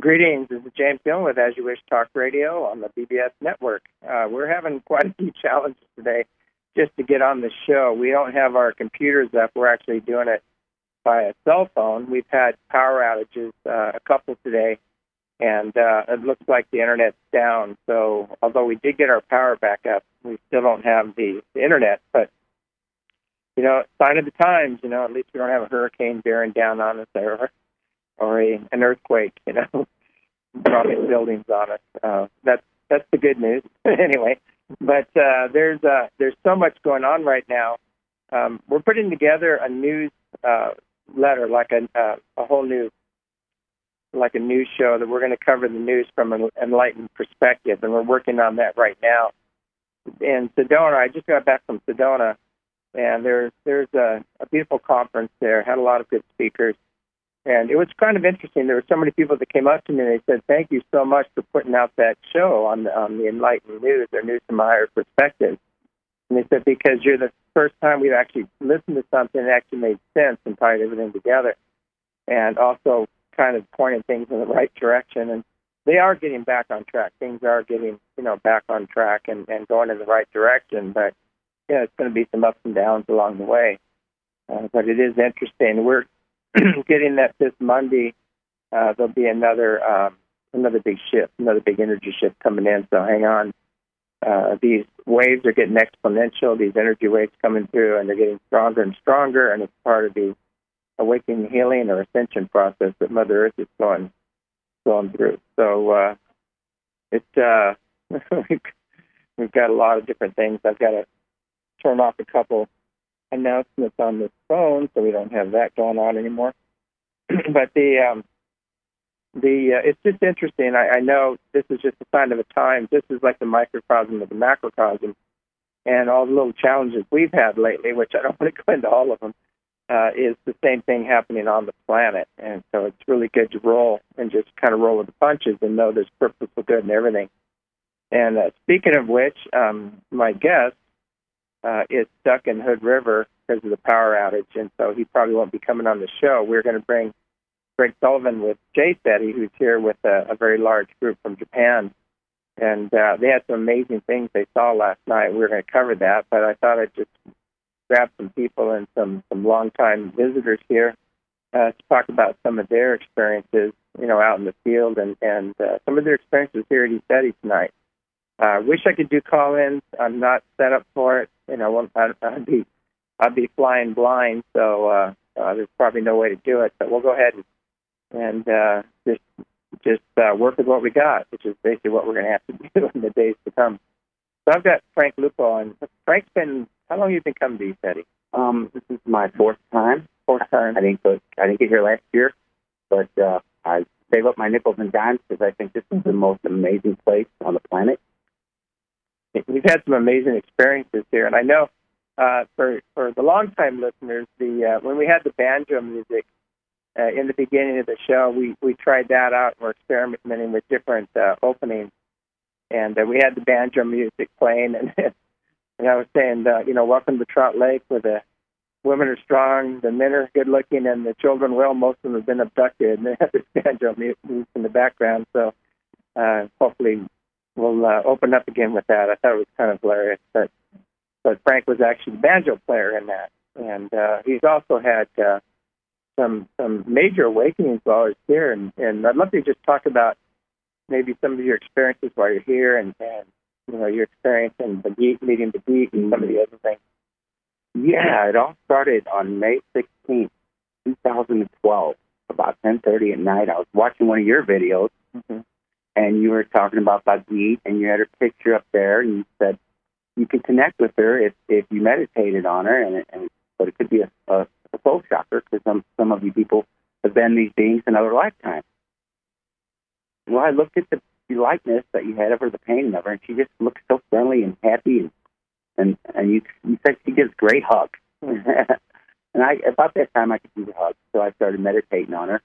Greetings. This is James Dillon with As You Wish Talk Radio on the BBS network. We're having quite a few challenges today just to get on the show. We don't have our computers up. We're actually doing it by a cell phone. We've had power outages, a couple today, and it looks like the internet's down. So although we did get our power back up, we still don't have the internet. But, sign of the times, at least we don't have a hurricane bearing down on us there. Or an earthquake, dropping buildings on us. That's the good news, anyway. But there's so much going on right now. We're putting together a news letter, like a whole new, like a news show that we're going to cover the news from an enlightened perspective, and we're working on that right now. In Sedona, I just got back from Sedona, and there's a beautiful conference there. Had a lot of good speakers. And it was kind of interesting. There were so many people that came up to me and they said, "Thank you so much for putting out that show on the Enlightened News, or News from a Higher Perspective." And they said, because you're the first time we've actually listened to something that actually made sense and tied everything together, and also kind of pointed things in the right direction. And they are getting back on track. Things are getting, back on track and going in the right direction. But, it's going to be some ups and downs along the way. But it is interesting. We're getting that this Monday, there'll be another big shift, another big energy shift coming in. So hang on. These waves are getting exponential, these energy waves coming through, and they're getting stronger and stronger, and it's part of the awakening, healing, or ascension process that Mother Earth is going through. So we've got a lot of different things. I've got to turn off a couple announcements on this phone, so we don't have that going on anymore. But it's just interesting. I know this is just a sign of the time. This is like the microcosm of the macrocosm, and all the little challenges we've had lately, which I don't want to go into all of them, is the same thing happening on the planet. And so it's really good to roll and just kind of roll with the punches and know there's purposeful good in everything. And speaking of which, my guest is stuck in Hood River because of the power outage, and so he probably won't be coming on the show. We're going to bring Greg Sullivan with Jay Seti, who's here with a very large group from Japan, and they had some amazing things they saw last night. We were going to cover that, but I thought I'd just grab some people and some longtime visitors here to talk about some of their experiences, out in the field, and some of their experiences here at ECETI tonight. Wish I could do call-ins. I'm not set up for it. I'd be flying blind, so there's probably no way to do it. But we'll go ahead and just work with what we got, which is basically what we're going to have to do in the days to come. So I've got Frank Lupo on. Frank's how long have you been coming to ECETI? This is my fourth time. I didn't get here last year, but I save up my nickels and dimes because I think this is the most amazing place on the planet. We've had some amazing experiences here, and I know for the longtime listeners, when we had the banjo music in the beginning of the show, we tried that out. We're experimenting with different openings, and we had the banjo music playing, and I was saying, welcome to Trout Lake, where the women are strong, the men are good looking, and the children, well, most of them have been abducted, and they have this banjo music in the background. So hopefully we'll open up again with that. I thought it was kind of hilarious, but Frank was actually the banjo player in that, and he's also had some major awakenings while he's here, and I'd love to just talk about maybe some of your experiences while you're here, and your experience in the geek, meeting the geek, and some of the other things. Yeah, it all started on May 16th, 2012, about 10:30 at night. I was watching one of your videos, and you were talking about Bagheet, and you had her picture up there, and you said you could connect with her if you meditated on her, but it could be a soul shocker because some of you people have been these beings in other lifetimes. Well, I looked at the likeness that you had of her, the painting of her, and she just looked so friendly and happy, and you said she gives great hugs. And about that time I could do the hugs, so I started meditating on her,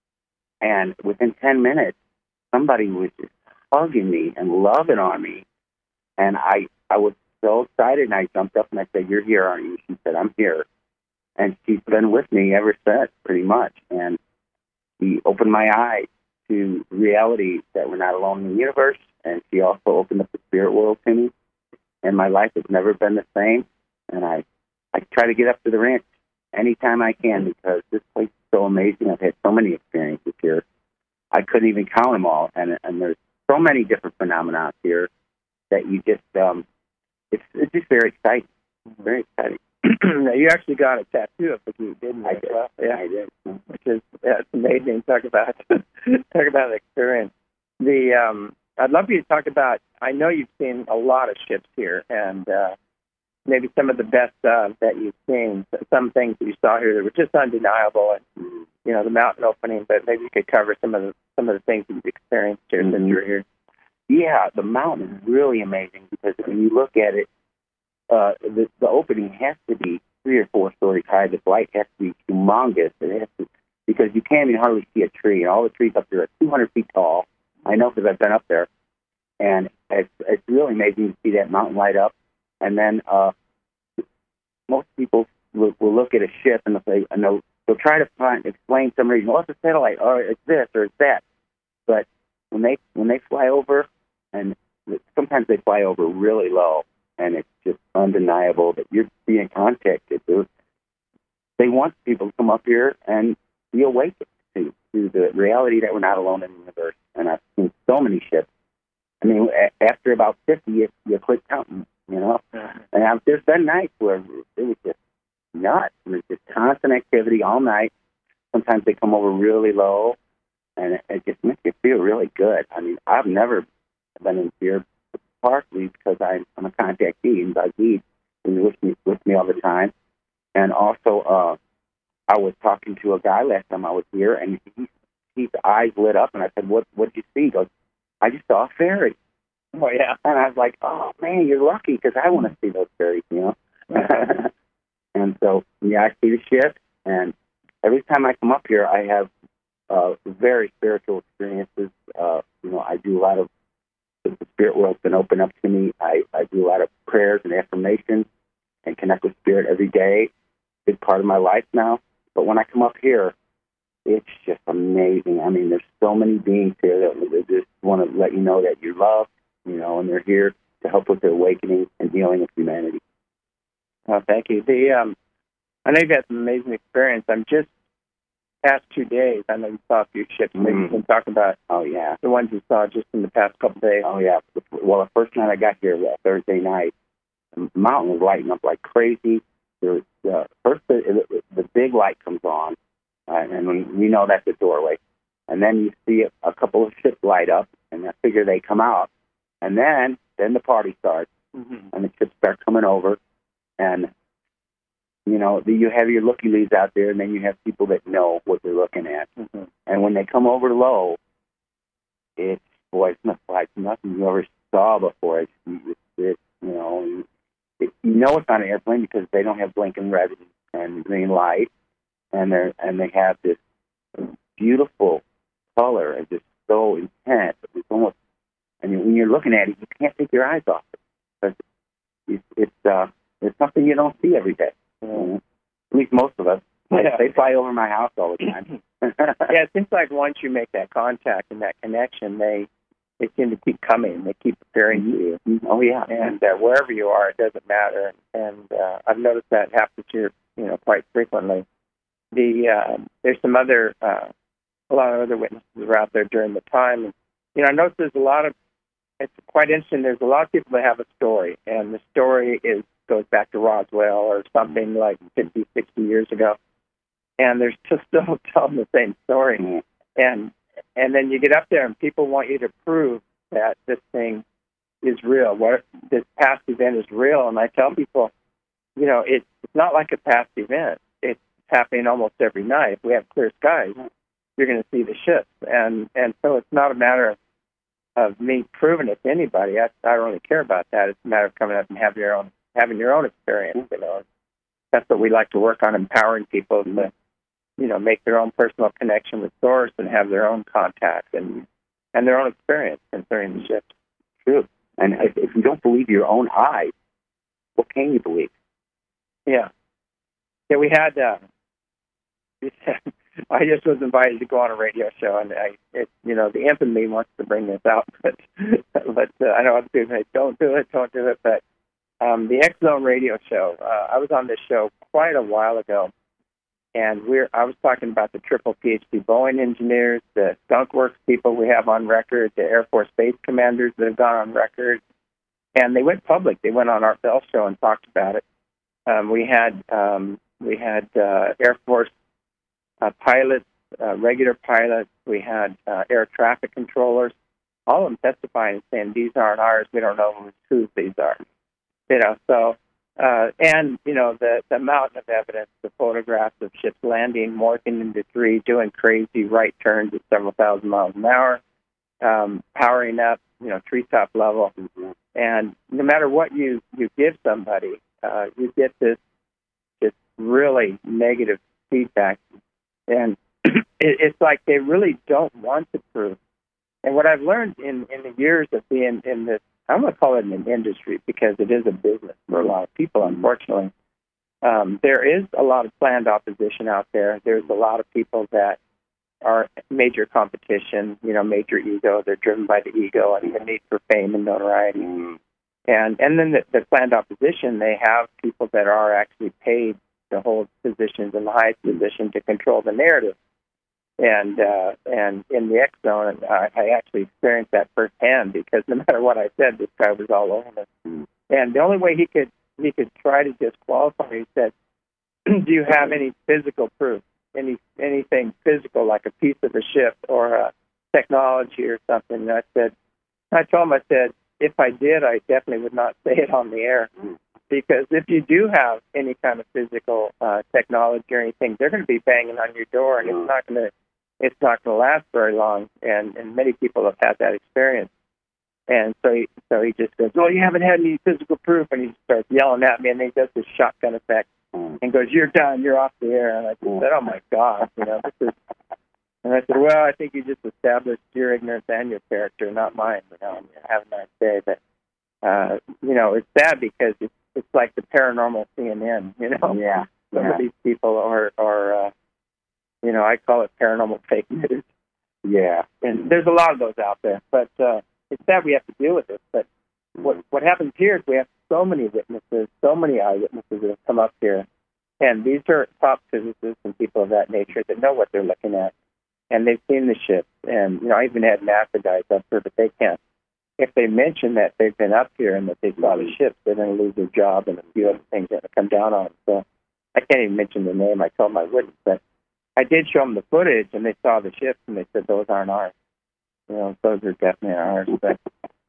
and within 10 minutes, somebody was just hugging me and loving on me, and I was so excited, and I jumped up and I said, "You're here, aren't you?" She said, "I'm here." And she's been with me ever since, pretty much. And she opened my eyes to reality that we're not alone in the universe, and she also opened up the spirit world to me, and my life has never been the same. And I try to get up to the ranch anytime I can because this place is so amazing. I've had so many experiences here. I couldn't even count them all, and there's so many different phenomena here that you just it's just very exciting. Very exciting. Now, you actually got a tattoo of the Butte, didn't you? I did. Well, yeah, I did. Which is it's amazing. Talk about the experience. I'd love for you to talk about. I know you've seen a lot of ships here, and maybe some of the best that you've seen. Some things that you saw here that were just undeniable, and the mountain opening. But maybe you could cover some of the things that you've experienced here since you were here. Yeah, the mountain is really amazing because when you look at it, the opening has to be 3 or 4 stories high. The light has to be humongous. It has to, because you can't even hardly see a tree, and all the trees up there are 200 feet tall. I know because I've been up there, and it's really amazing to see that mountain light up. And then most people will look at a ship and they'll try to explain some reason. Oh, it's a satellite, or it's this, or it's that. But when they fly over, and sometimes they fly over really low, and it's just undeniable that you're being contacted. They want people to come up here and be awakened to the reality that we're not alone in the universe. And I've seen so many ships. I mean, after about 50, you quit counting, And there's been nights where it was just nuts. There's just constant activity all night. Sometimes they come over really low, and it just makes you feel really good. I mean, I've never been in fear, partly because I'm a contactee, and Zahid is with me all the time. And also, I was talking to a guy last time I was here, and his eyes lit up, and I said, "What did you see?" He goes, "I just saw a fairy." Oh, yeah. And I was like, "Oh, man, you're lucky, because I want to see those fairies, And so, yeah, I see the ship, and every time I come up here, I have very spiritual experiences. I do a lot of, the spirit world's been opened up to me. I do a lot of prayers and affirmations and connect with spirit every day. Big part of my life now. But when I come up here, it's just amazing. I mean, there's so many beings here that just want to let you know that you're loved, and they're here to help with the awakening and healing of humanity. Well, thank you. I know you've had some amazing experience. I'm just past 2 days. I know you saw a few ships. Maybe you can talk about the ones you saw just in the past couple of days. Oh, yeah. Well, the first night I got here, Thursday night, the mountain was lighting up like crazy. There was, first, the big light comes on, and when that's the doorway. And then you see a couple of ships light up, and I figure they come out. And then the party starts, and the ships start coming over. And, you have your looky-loos out there, and then you have people that know what they're looking at. And when they come over low, it's like nothing you ever saw before. It's it's not an airplane because they don't have blinking red and green light, and they have this beautiful color. It's just so intense. It's almost, when you're looking at it, you can't take your eyes off it. It's something you don't see every day. At least most of us. They fly over my house all the time. Yeah, it seems like once you make that contact and that connection, they seem to keep coming. They keep appearing to you. Oh, yeah. And wherever you are, it doesn't matter. And I've noticed that happens here, quite frequently. There's some other, a lot of other witnesses were out there during the time. And, I noticed it's quite interesting. There's a lot of people that have a story, and the story goes back to Roswell or something like 50, 60 years ago. And they're still telling the same story. And then you get up there and people want you to prove that this thing is real. This past event is real. And I tell people, it's not like a past event. It's happening almost every night. If we have clear skies, you're going to see the ships. And so it's not a matter of me proving it to anybody. I don't really care about that. It's a matter of coming up and having your own experience. That's what we like to work on, empowering people to make their own personal connection with Source and have their own contact and their own experience concerning the ships. True. And if you don't believe your own eyes, what can you believe? Yeah. Yeah, we had I just was invited to go on a radio show, and the imp in me wants to bring this out, but I know other people say, don't do it. But the X Zone radio show, I was on this show quite a while ago, and I was talking about the triple PhD Boeing engineers, the Skunk Works people we have on record, the Air Force base commanders that have gone on record, and they went public. They went on Art Bell show and talked about it. We had Air Force pilots, regular pilots. We had air traffic controllers, all of them testifying and saying, these aren't ours. We don't know whose these are. The mountain of evidence, the photographs of ships landing, morphing into three, doing crazy right turns at several thousand miles an hour, powering up, treetop level. And no matter what you give somebody, you get this really negative feedback. And it's like they really don't want to prove. And what I've learned in the years of being in this, I'm going to call it an industry because it is a business for a lot of people, unfortunately. There is a lot of planned opposition out there. There's a lot of people that are major competition, major ego. They're driven by the ego and the need for fame and notoriety. And then the planned opposition, they have people that are actually paid to hold positions in the highest position to control the narrative. And in the X Zone, I actually experienced that firsthand because no matter what I said, this guy was all over me. And the only way he could try to disqualify me, he said, "Do you have any physical proof? Anything physical, like a piece of a ship or a technology or something?" And I told him, if I did, I definitely would not say it on the air. Because if you do have any kind of physical technology or anything, they're going to be banging on your door, and it's not going to last very long. And many people have had that experience. And so he just goes, "Well, you haven't had any physical proof," and he starts yelling at me, and he does this shotgun effect, and goes, "You're done. You're off the air." And I just said, "Oh my God, this is." And I said, "Well, I think you just established your ignorance and your character, not mine. Have a nice day." But it's sad because it's like the paranormal CNN. Yeah. Some of these people are I call it paranormal fake news. Yeah. And there's a lot of those out there, but it's sad we have to deal with it. But what happens here is we have so many witnesses, so many eyewitnesses that have come up here, and these are top physicists and people of that nature that know what they're looking at, and they've seen the ships. And I even had NASA guys up here, but they can't. If they mention that they've been up here and that they saw the ships, they're going to lose their job, and a few other things are going to come down on them. So I can't even mention the name. I told them I wouldn't, but I did show them the footage, and they saw the ships, and they said those aren't ours. Those are definitely ours. But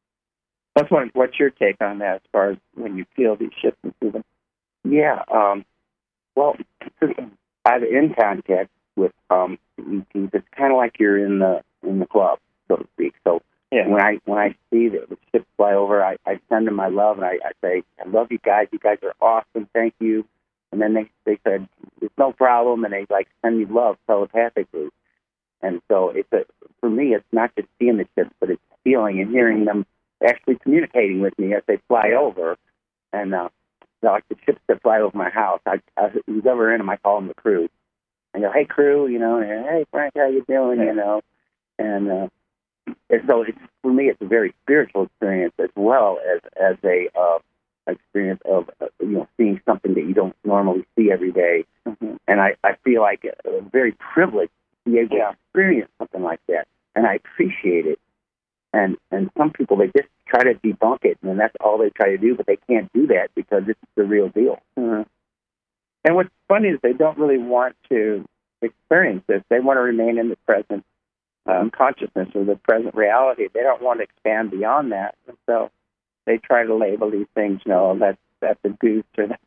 what's your take on that as far as when you feel these ships and see them? Yeah. Well, I have in contact with the ETs. It's kind of like you're in the club, so to speak. So yeah. when I see the ships fly over, I send them my love, and I say, "I love you guys. You guys are awesome. Thank you." And then they said, "It's no problem," and they send me love telepathically. And so for me, it's not just seeing the ships, but it's feeling and hearing them actually communicating with me as they fly over. And like the ships that fly over my house, who's ever in them, I call them the crew. I go, "Hey crew," "Hey Frank, how you doing?" And so for me, it's a very spiritual experience as well as a experience of seeing something that you don't normally see every day. Mm-hmm. And I feel like very privileged to be able to experience something like that, and I appreciate it. And some people, they just try to debunk it, and that's all they try to do, but they can't do that because it's the real deal. Mm-hmm. And what's funny is they don't really want to experience this. They want to remain in the present consciousness or the present reality. They don't want to expand beyond that. And so they try to label these things, that's a goose, or that's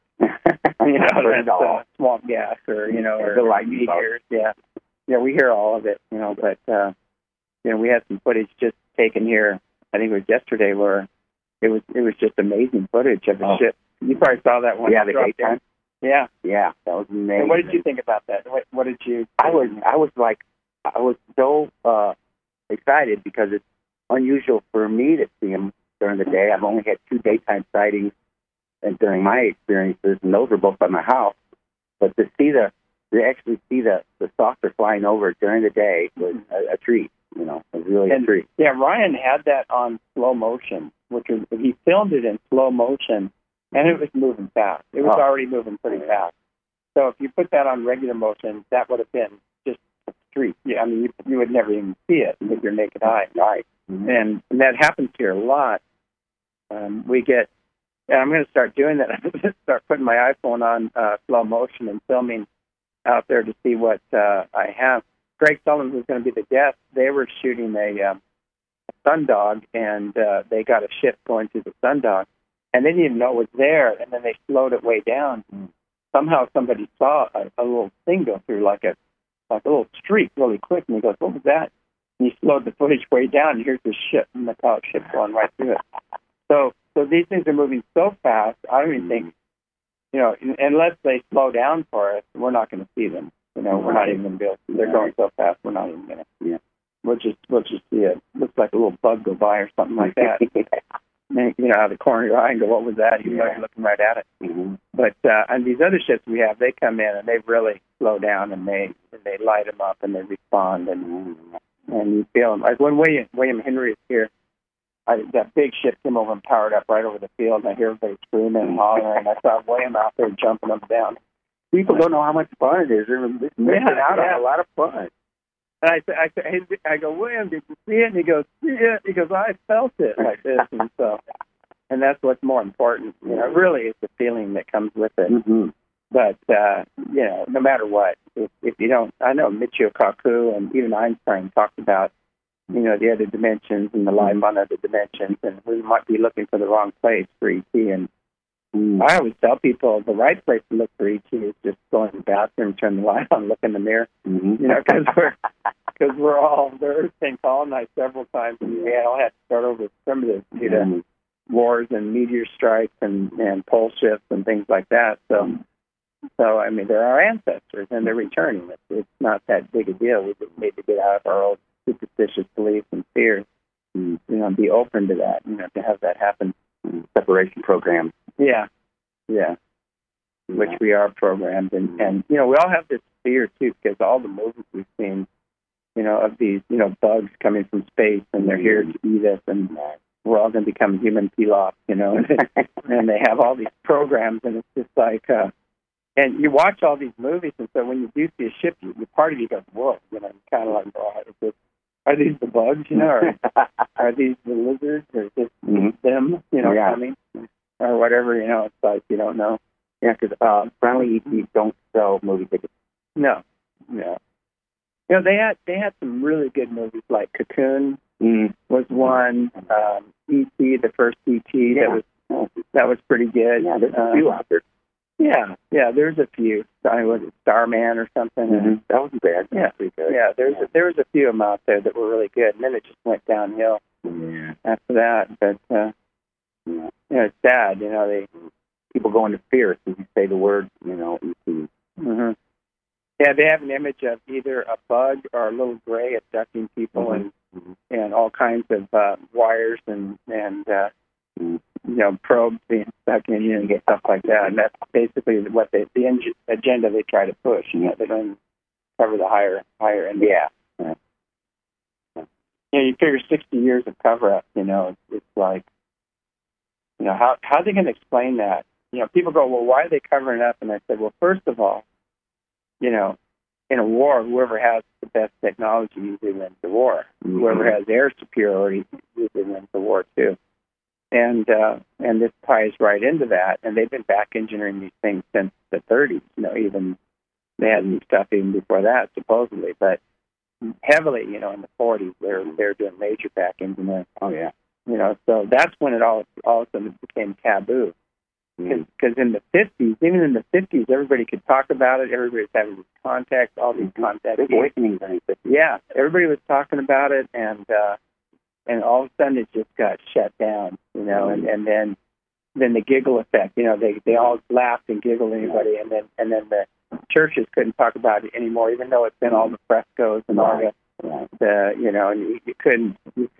a swamp gas, or the light meteors. Yeah, we hear all of it, but we had some footage just taken here. I think it was yesterday, where it was just amazing footage of the ship. You probably saw that one. Yeah, the daytime. Yeah, that was amazing. And what did you think about that? What did you? I was so excited because it's unusual for me to see them during the day. I've only had 2 daytime sightings and during my experiences, and those were both by my house. But to see the to actually see the saucer flying over during the day was a treat. You know, it was really a treat. Yeah, Ryan had that on slow motion, which was, he filmed it in slow motion, and it was moving fast. It was already moving pretty fast. So if you put that on regular motion, that would have been just a streak. Yeah, I mean, you would never even see it with your naked eye. Right. And that happens here a lot. We get, and I'm going to start doing that. I'm going to start putting my iPhone on slow motion and filming out there to see what I have. Greg Sullivan was going to be the guest. They were shooting a sundog, and they got a ship going through the sundog, and they didn't even know it was there, and then they slowed it way down. Somehow somebody saw a little thing go through, like a little streak really quick, and he goes, "What was that?" And he slowed the footage way down, and here's the ship, and the metallic ship going right through it. So these things are moving so fast, I don't even think, you know, unless they slow down for us, we're not going to see them. You know, we're not even going to be able to. They're going so fast, we're not even going to see it. We'll just see it. Looks like a little bug go by or something like that. And, you know, out of the corner of your eye and go, "What was that?" You're looking right at it. Mm-hmm. But on these other ships we have, they come in and they really slow down, and they light them up and they respond, and you feel them. Like when William Henry is here, that big ship came over and powered up right over the field, and I hear everybody screaming and hollering, and I saw William out there jumping up and down. People don't know how much fun it is. They're missing out on a lot of fun. And I go, "William, did you see it?" And he goes, "See it?" He goes, "I felt it," like this. And so, and that's what's more important. You know, really is the feeling that comes with it. Mm-hmm. But, you know, no matter what, if you don't, I know Michio Kaku and even Einstein talked about, you know, the other dimensions and the life on other dimensions, and we might be looking for the wrong place for ET. And I always tell people the right place to look for ET is just go in the bathroom, turn the light on, look in the mirror, you know, because we're all, the Earth been colonized several times, and we all had to start over with primitive due to wars and meteor strikes and pole shifts and things like that. So I mean, they're our ancestors, and they're returning. It's not that big a deal. We just need to get out of our old superstitious beliefs and fears, and, you know, be open to that, you know, to have that happen. Separation program. Yeah. Which we are programmed, and you know, we all have this fear too, because all the movies we've seen, you know, of these, you know, bugs coming from space, and they're here to eat us, and we're all going to become human pilaf, you know, and they have all these programs, and it's just like, and you watch all these movies, and so when you do see a ship, the part of you goes, "Whoa," you know, kind of like, "Oh, are these the bugs, you know, or are these the lizards, or is this them, you know, coming, or whatever, you know?" It's like you don't know. Yeah, because friendly ETs don't sell movie tickets. No. You know, they had some really good movies, like Cocoon was one. E.T., the first E.T. that was pretty good. Yeah, there's a few out there. Yeah, there's a few. Was it Starman or something? Mm-hmm. That wasn't bad. Yeah, pretty good. Yeah, there was a few of them out there that were really good, and then it just went downhill after that. But you know, it's sad. You know, people go into fear as you say the word, you know, ET. Mm-hmm. Yeah, they have an image of either a bug or a little gray abducting people, and all kinds of wires and you know, probes being stuck in you and get stuff like that. And that's basically what the agenda they try to push. You know, they don't cover the higher end. Yeah. You know, you figure 60 years of cover up. You know, it's like, you know, how are they going to explain that? You know, people go, "Well, why are they covering up?" And I said, well, first of all, you know, in a war, whoever has the best technology usually wins the war. Mm-hmm. Whoever has air superiority usually wins the war too. And this ties right into that. And they've been back engineering these things since the 30s. You know, even they had new stuff even before that, supposedly. But heavily, you know, in the 40s, they're doing major back engineering. Oh yeah. You know, so that's when it all of a sudden became taboo. Because in the 50s, even in the 50s, everybody could talk about it. Everybody was having these contacts, all these contacts. Big awakening during the 50s. Yeah, everybody was talking about it, and all of a sudden it just got shut down, you know. And then the giggle effect, you know, they all laughed and giggled at anybody, and then the churches couldn't talk about it anymore, even though it's been all the frescoes and all the you know, and you couldn't,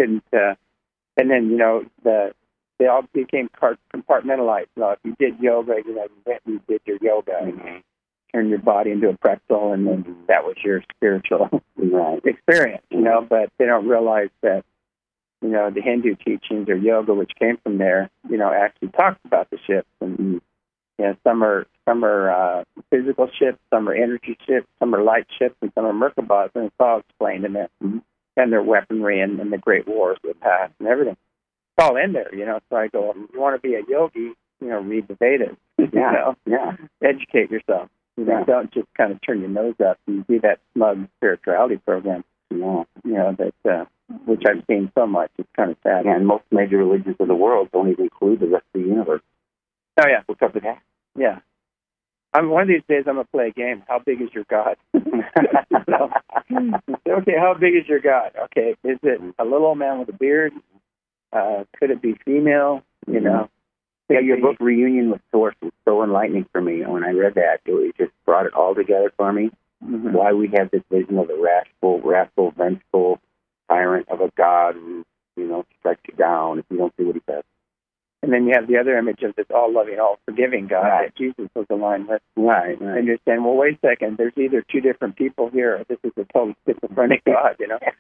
and then, you know, they all became compartmentalized. If you did yoga, you know, you went and did your yoga. Mm-hmm. If turn your body into a pretzel, and then that was your spiritual experience, but they don't realize that, the Hindu teachings or yoga, which came from there, actually talks about the ships. And, some are physical ships, some are energy ships, some are light ships, and some are Merkabahs, and it's all explained in there. And their weaponry and the great wars of the past and everything. It's all in there, So I go, if you want to be a yogi, read the Vedas. Educate yourself. Don't just kind of turn your nose up and do that smug spirituality program. That which I've seen so much. It's kind of sad. And most major religions of the world don't even include the rest of the universe. Oh yeah, what's up with that? Yeah. One of these days I'm gonna play a game. How big is your God? Okay, how big is your God? Okay, is it a little old man with a beard? Could it be female? Yeah, your book Reunion with Source was so enlightening for me. When I read that, it just brought it all together for me. Why we have this vision of the wrathful, vengeful tyrant of a God who, strikes you down if you don't do what he says. And then you have the other image of this all-loving, all-forgiving God that Jesus was aligned with. Right. And you're saying, well, wait a second, there's either two different people here, or this is a total schizophrenic God,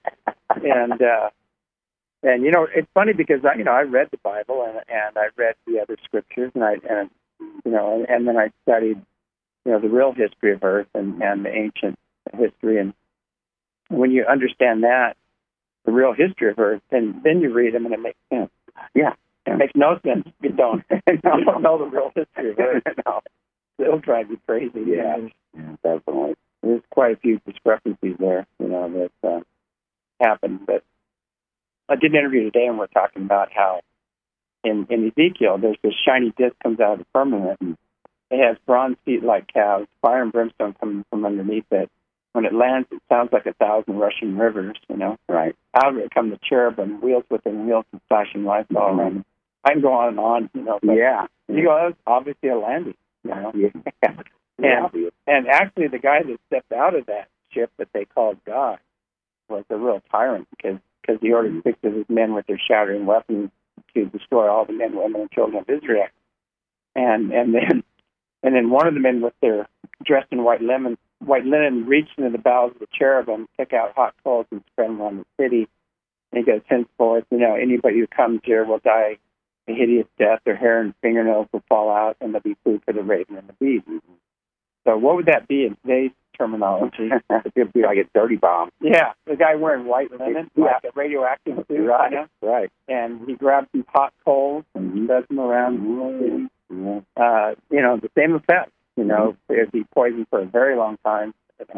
And it's funny because I read the Bible and I read the other scriptures and then I studied the real history of Earth and the ancient history, and when you understand that the real history of Earth, then you read them and it makes sense. Yeah, it makes no sense if you don't. You don't know the real history of Earth. It'll drive you crazy. Yeah, definitely. There's quite a few discrepancies there, that happen, but. I did an interview today, and we're talking about how in Ezekiel, there's this shiny disc comes out of the firmament, and it has bronze feet like calves, fire and brimstone coming from underneath it. When it lands, it sounds like 1,000 rushing rivers, Right. Out of it come the cherubim, wheels within wheels, and flashing lights all around them. I can go on and on, But yeah. You go, that was obviously a landing, Yeah. And actually, the guy that stepped out of that ship that they called God was a real tyrant because he ordered 6 of his men with their shattering weapons to destroy all the men, women, and children of Israel. And then one of the men with their dressed in white linen reached into the bowels of the cherubim, took out hot coals and spread them on the city. And he goes, henceforth, anybody who comes here will die a hideous death. Their hair and fingernails will fall out, and they'll be food for the raven and the bees. So what would that be in today's terminology? It would be like a dirty bomb. Yeah, the guy wearing white linen, like a radioactive suit. Right. And he grabs some hot coals and does them around. The same effect. It'd be poisoned for a very long time.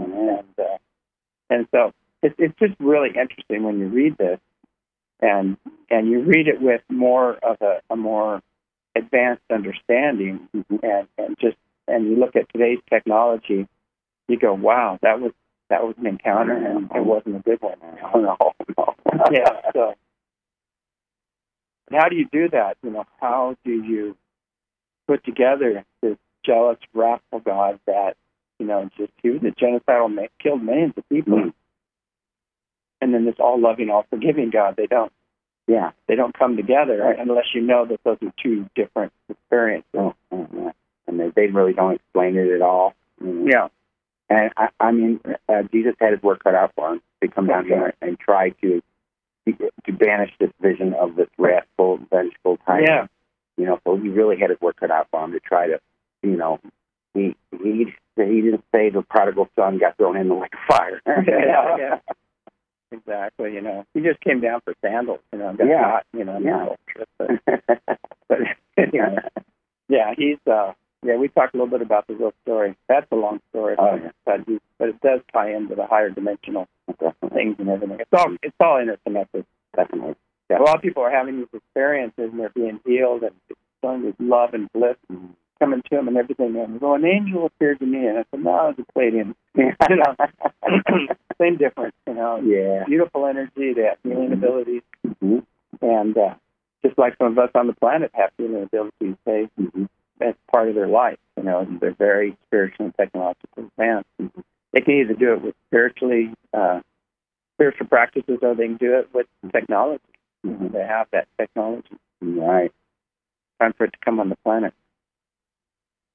And so it's just really interesting when you read this, and you read it with more of a more advanced understanding, and you look at today's technology, you go, wow, that was an encounter, and it wasn't a good one. No. Yeah. So, how do you do that? How do you put together this jealous, wrathful God that just he was a genocidal, killed millions of people, and then this all-loving, all-forgiving God? They don't. Yeah, they don't come together unless you know that those are two different experiences. And they really don't explain it at all. Yeah. And I mean, Jesus had his work cut out for him to come down here and try to banish this vision of this wrathful, vengeful tyrant. Yeah. So he really had his work cut out for him to try to, he didn't say the prodigal son got thrown in the lake of fire. Yeah. Exactly. He just came down for sandals. Got shot. But anyway, he's. We talked a little bit about the real story. That's a long story, but it does tie into the higher dimensional things and everything. It's all interconnected. Definitely. Yeah. A lot of people are having these experiences and they're being healed and feeling this love and bliss coming to them and everything. And an angel appeared to me, and I said, no, it was a Palladian. Same difference. Beautiful energy, they have healing abilities, and just like some of us on the planet have healing abilities, that's part of their life. They're very spiritual and technologically advanced. They can either do it with spiritual practices, or they can do it with technology. They have that technology. Right. Time for it to come on the planet.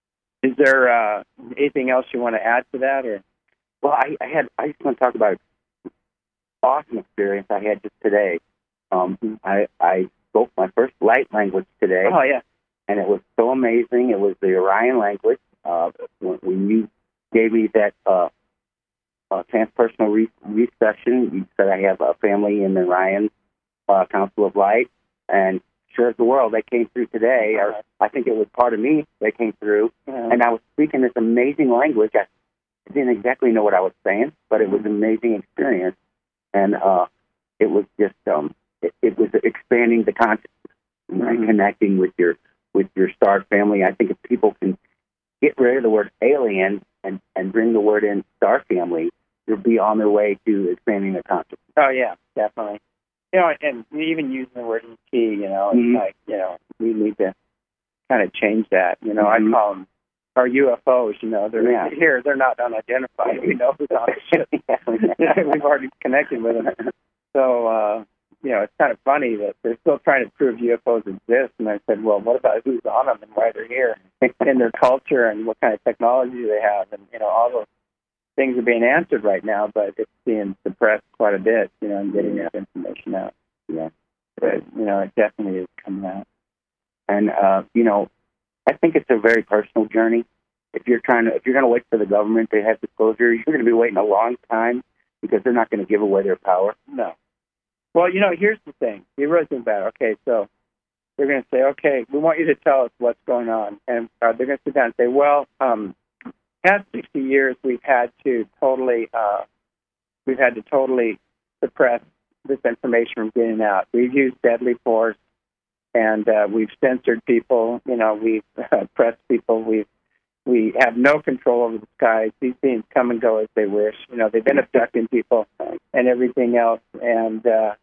Is there anything else you want to add to that, or? Well, I just want to talk about an awesome experience I had just today. I spoke my first light language today. Oh, yeah. And it was so amazing. It was the Orion language. When you gave me that transpersonal reception, you said I have a family in the Orion Council of Light, and sure as the world, they came through today. Or I think it was part of me that came through, and I was speaking this amazing language. I didn't exactly know what I was saying, but it was an amazing experience, and it was just it was expanding the consciousness and connecting with your star family. I think if people can get rid of the word alien and bring the word in star family, you'll be on their way to expanding the consciousness. Oh, yeah, definitely. And even using the word ET, it's like, we need to kind of change that. I call them our UFOs, they're here, they're not unidentified. We know who's on the ship. We've already connected with them. So, it's kind of funny that they're still trying to prove UFOs exist. And I said, well, what about who's on them and why they're here and their culture and what kind of technology they have? And, all those things are being answered right now, but it's being suppressed quite a bit, and getting that information out. Yeah. But, it definitely is coming out. And, I think it's a very personal journey. If you're going to wait for the government to have disclosure, you're going to be waiting a long time because they're not going to give away their power. No. Well, here's the thing. You really think about it. Okay, so they're going to say, okay, we want you to tell us what's going on. And they're going to sit down and say, well, past 60 years, we've had to totally suppress this information from getting out. We've used deadly force, and we've censored people. We've oppressed people. We have no control over the skies. These beings come and go as they wish. They've been abducting people and everything else. And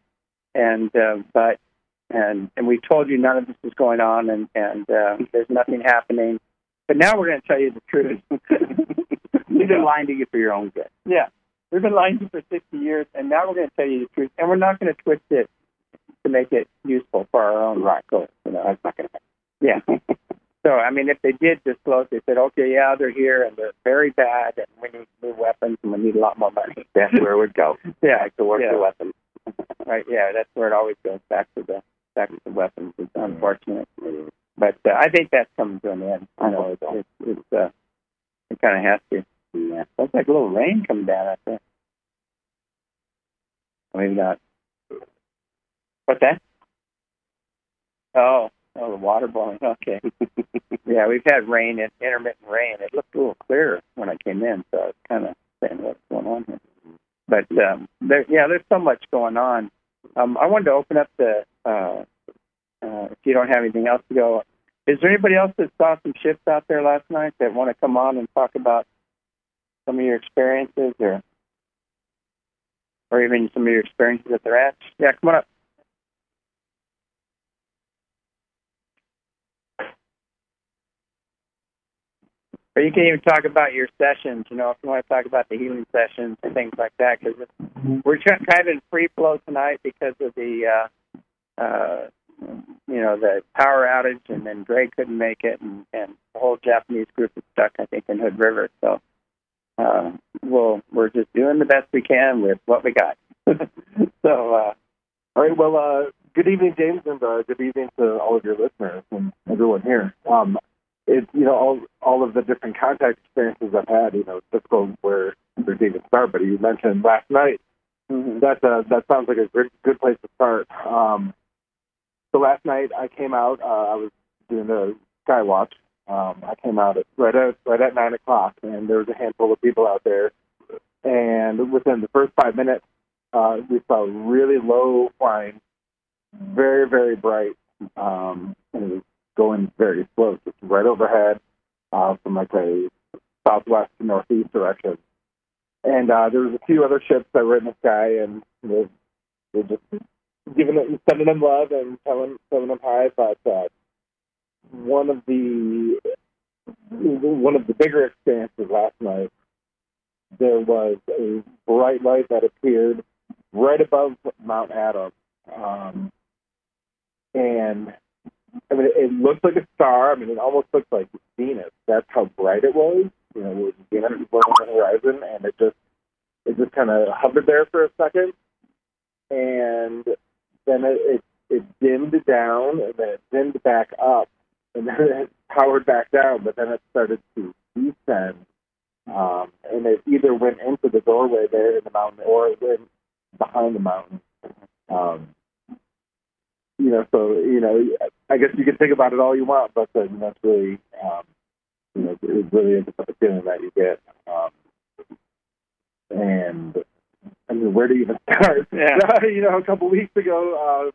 we told you none of this is going on, and there's nothing happening. But now we're going to tell you the truth. We've been lying to you for your own good. Yeah, we've been lying to you for 60 years, and now we're going to tell you the truth. And we're not going to twist it to make it useful for our own goals. That's not going to happen. Yeah. So, if they did disclose, they said, okay, yeah, they're here, and they're very bad, and we need new weapons, and we need a lot more money. That's where it would go. Yeah. Back to work the weapons. Right, yeah, that's where it always goes, back to the weapons. It's unfortunate. But I think that's coming to an end. It kind of has to. Yeah. Looks like a little rain coming down out there. Maybe not. What's that? Oh, the water blowing. Okay. Yeah, we've had rain, intermittent rain. It looked a little clearer when I came in, so I was kind of saying what's going on here. But there's so much going on. I wanted to open up if you don't have anything else to go. Is there anybody else that saw some ships out there last night that want to come on and talk about some of your experiences, or even some of your experiences at the ranch? Yeah, come on up. Or you can even talk about your sessions, if you want to talk about the healing sessions and things like that, because we're kind of in free flow tonight because of the, the power outage, and then Greg couldn't make it, and the whole Japanese group is stuck, I think, in Hood River. So we're just doing the best we can with what we got. So, all right. Well, good evening, James, and good evening to all of your listeners and everyone here. It's all of the different contact experiences I've had. It's difficult where to even start. But you mentioned last night. Mm-hmm. That sounds like a good place to start. So last night I came out. I was doing the Skywatch. I came out right at 9 o'clock, and there was a handful of people out there. And within the first 5 minutes, we saw really low flying, very, very bright, and it was going very slow, just right overhead, from like a southwest to northeast direction. And there was a few other ships that were in the sky, and they're just sending them love and telling them hi. But one of the bigger experiences last night, there was a bright light that appeared right above Mount Adam, and it looked like a star. It almost looked like Venus. that's how bright it was. You know, it was on the horizon, and it just kind of hovered there for a second, and then it dimmed down, and then it dimmed back up, and then it powered back down, but then it started to descend, and it either went into the doorway there in the mountain, or it went behind the mountain. I guess you can think about it all you want, but that's really, it's really a feeling that you get. And I mean, where to even start? Yeah. A couple weeks ago,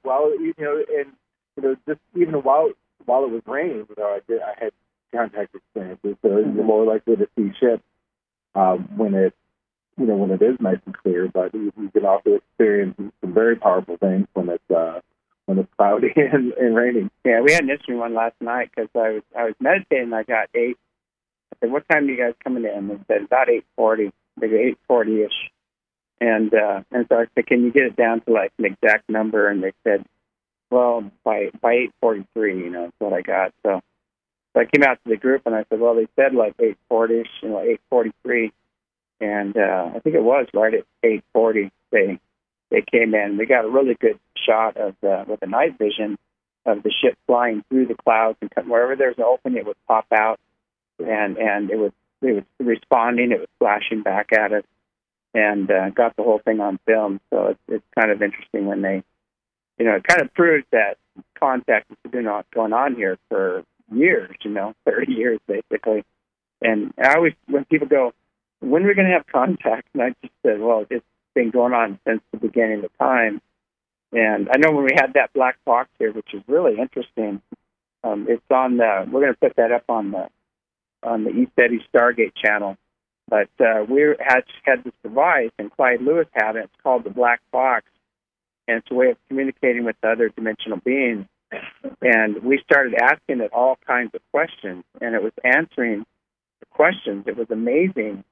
just even while it was raining, I had contact experiences, so you're more likely to see ships when it is nice and clear. But you can also experience some very powerful things when it's cloudy and raining. Yeah, we had an interesting one last night because I was meditating. I got 8. I said, "What time are you guys coming in?" They said about 8:40. They go 8:40ish, and so I said, "Can you get it down to like an exact number?" And they said, "Well, by 8:43, is what I got." So I came out to the group and I said, "Well, they said like 8:40ish, 8:43," and I think it was right at 8:40. They came in. We got a really good shot of with the night vision of the ship flying through the clouds, and wherever there's an opening, it would pop out, and it was responding. It was flashing back at us, and got the whole thing on film. So it's kind of interesting when they, it kind of proves that contact has been going on here for years, 30 years basically. And I always, when people go, "When are we going to have contact?" And I just said, well, it's been going on since the beginning of time. And I know when we had that black box here, which is really interesting, it's on we're going to put that up on the East Eddy Stargate channel. But we had this device, and Clyde Lewis had it. It's called the black box, and it's a way of communicating with other dimensional beings. And we started asking it all kinds of questions, and it was answering the questions. It was amazing.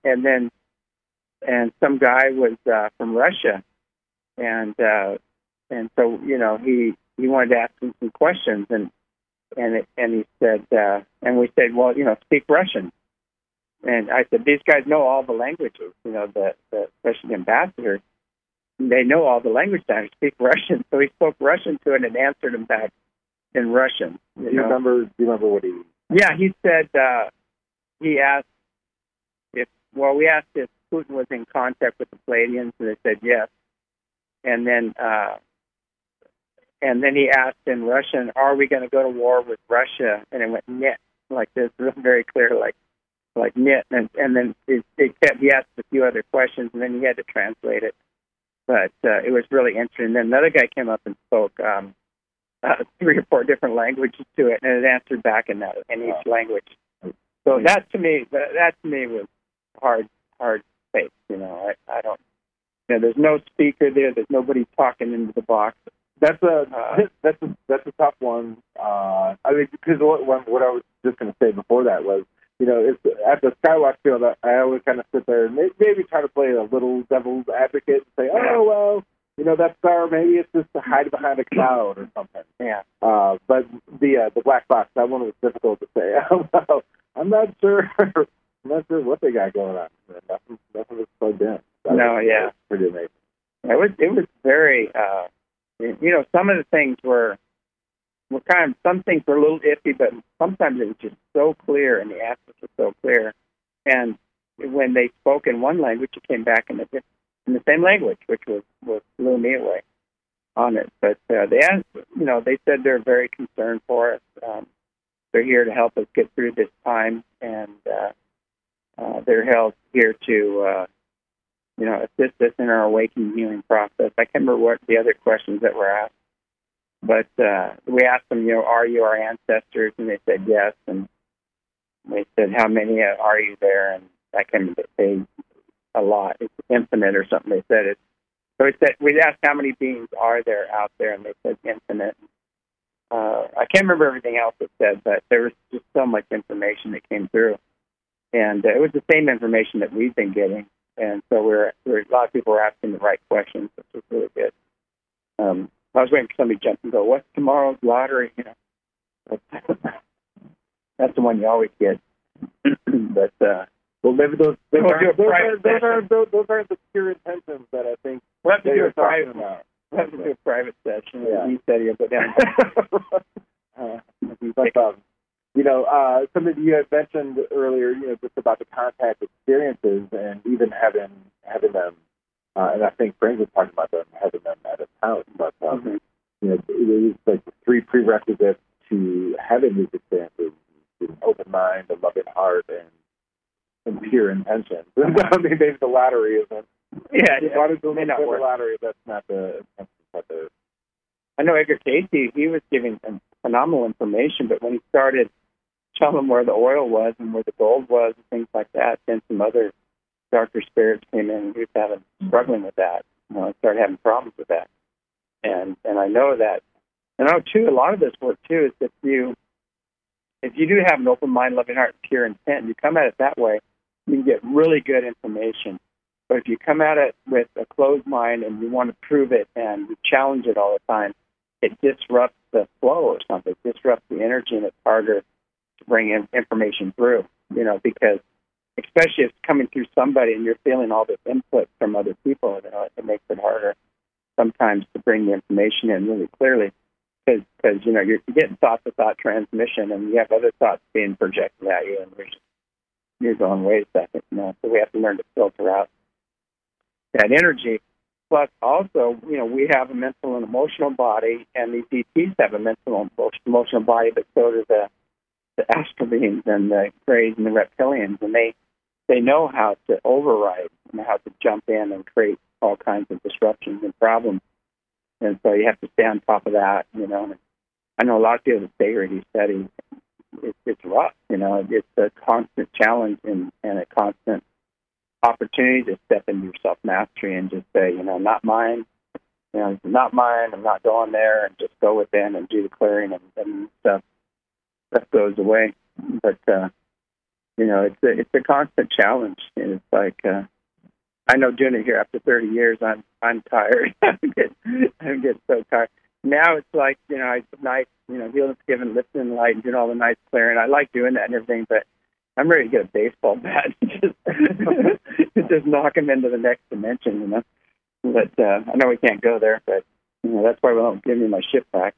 And some guy was from Russia, and so he wanted to ask him some questions, and he said, and we said, well, speak Russian. And I said, these guys know all the languages, the especially the ambassadors, they know all the language that I speak Russian. So he spoke Russian to it and answered him back in Russian. Do you remember what he? Yeah, he said he asked we asked if Putin was in contact with the Pleiadians, and they said yes. And then he asked in Russian, "Are we going to go to war with Russia?" And it went "Нет," like this, very clear, like "Нет." And then he asked a few other questions, and then he had to translate it. But it was really interesting. And then another guy came up and spoke 3 or 4 different languages to it, and it answered back in each language. So that to me was hard space. I don't. There's no speaker there. There's nobody talking into the box. That's a tough one. Because what I was just going to say before that was, it's at the Skywatch field. I always kind of sit there and maybe try to play a little devil's advocate and say, oh well, that star maybe it's just to hide behind a cloud or something. Yeah. But the black box, that one was difficult to say. I'm not sure. I'm not sure what they got going on. Nothing was plugged in. Yeah. Pretty amazing. It was very, some of the things were some things were a little iffy, but sometimes it was just so clear, and the answers were so clear. And when they spoke in one language, it came back in the same language, which blew me away on it. But they said they're very concerned for us. They're here to help us get through this time, and they're here to assist us in our awakening healing process. I can't remember what the other questions that were asked, but we asked them, are you our ancestors? And they said yes. And they said, how many are you there? And I can't say a lot. It's infinite or something. They said it. So we asked how many beings are there out there, and they said infinite. I can't remember everything else it said, but there was just so much information that came through. And it was the same information that we've been getting. And so a lot of people were asking the right questions, which was really good. I was waiting for somebody to jump and go, what's tomorrow's lottery? That's the one you always get. But well, maybe those we'll do a private session. those aren't the pure intentions that I think We'll have to they do were a private. talking about. We'll have to do a private session. Yeah. He said he'll go down. But something you had mentioned earlier, just about the contact experiences and even having them, and I think Frank was talking about them having them at his house. But it is like the three prerequisites to having these experiences: an open mind, a loving heart, and pure intention. I mean, maybe the lottery isn't. Yeah, If you wanted to may not win work. the lottery, that's not the. I know Edgar Casey, he was giving some phenomenal information, but when he started telling them where the oil was and where the gold was and things like that, then some other darker spirits came in and he was struggling with that. I started having problems with that. And I know that, and I know too, a lot of this work too is if you do have an open mind, loving heart, pure intent, you come at it that way, you can get really good information. But if you come at it with a closed mind and you want to prove it and you challenge it all the time, it disrupts the flow or something. It disrupts the energy, and it's harder to bring in information through, because especially if it's coming through somebody and you're feeling all this input from other people, it makes it harder sometimes to bring the information in really clearly because you're getting thought-to-thought transmission and you have other thoughts being projected at you and you're going, wait a second, so we have to learn to filter out that energy. Plus, also, we have a mental and emotional body, and these ETs have a mental and emotional body, but so do the astral beings and the Greys and the reptilians, and they know how to override and how to jump in and create all kinds of disruptions and problems. And so you have to stay on top of that, I know a lot of people that stay here study. It's rough, It's a constant challenge and a constant opportunity to step into your self-mastery and just say, not mine, it's not mine, I'm not going there, and just go within and do the clearing and stuff goes away. But, it's a constant challenge. And it's like, I know doing it here after 30 years, I'm tired. I get so tired. Now it's like, it's nice, healing, giving, lifting light and doing all the nice clearing. I like doing that and everything, but I'm ready to get a baseball bat and just knock him into the next dimension, But I know we can't go there, but that's why they don't give me my ship back,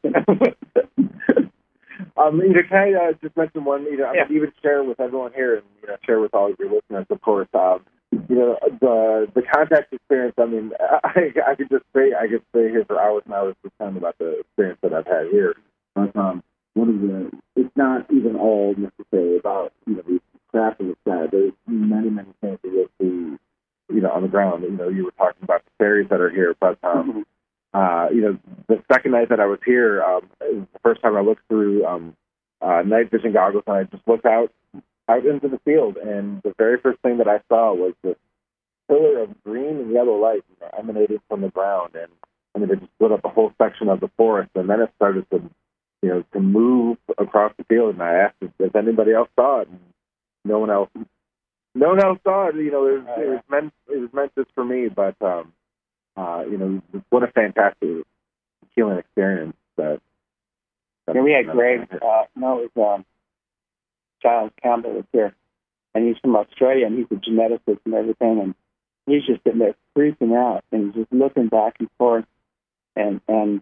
Can I just mention one? Even share with everyone here, and share with all of your listeners, of course. The contact experience. I mean, I could stay here for hours and hours just telling about the experience that I've had here. But it's not even all necessarily about these craft in the sky. There's many things that you'll see on the ground. You were talking about the fairies that are here, but the second night that I was here, it was the first time I looked through night vision goggles, and I just looked out into the field, and the very first thing that I saw was this pillar of green and yellow light emanating from the ground, and it just lit up a whole section of the forest, and then it started to move across the field, and I asked if anybody else saw it, and no one else saw it. It was meant just for me, but what a fantastic healing experience we had Greg. It was Giles Campbell was here, and he's from Australia, and he's a geneticist and everything, and he's just sitting there freaking out and just looking back and forth, and